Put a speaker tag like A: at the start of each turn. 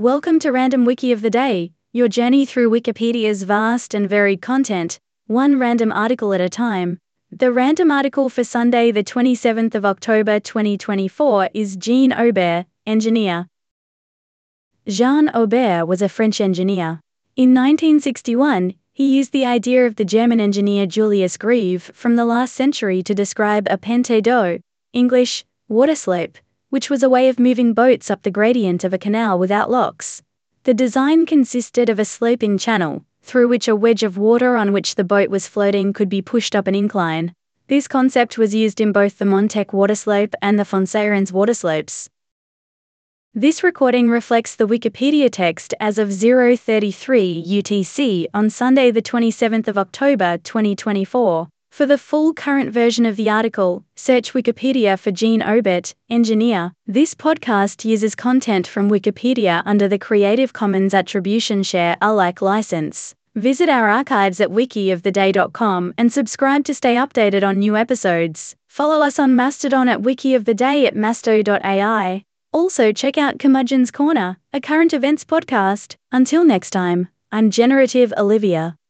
A: Welcome to Random Wiki of the Day, your journey through Wikipedia's vast and varied content, one random article at a time. The random article for Sunday, the 27th of October 2024 is Jean Aubert, engineer. Jean Aubert was a French engineer. In 1961, he used the idea of the German engineer Julius Greve from the last century to describe a pente d'eau, English, water slope, which was a way of moving boats up the gradient of a canal without locks. The design consisted of a sloping channel, through which a wedge of water on which the boat was floating could be pushed up an incline. This concept was used in both the Montec water slope and the Foncérens water slopes. This recording reflects the Wikipedia text as of 0:33 UTC on Sunday the 27th of October 2024. For the full current version of the article, search Wikipedia for Jean Aubert, engineer. This podcast uses content from Wikipedia under the Creative Commons Attribution Share Alike license. Visit our archives at wikioftheday.com and subscribe to stay updated on new episodes. Follow us on Mastodon at wikioftheday at masto.ai. Also check out Curmudgeon's Corner, a current events podcast. Until next time, I'm Generative Olivia.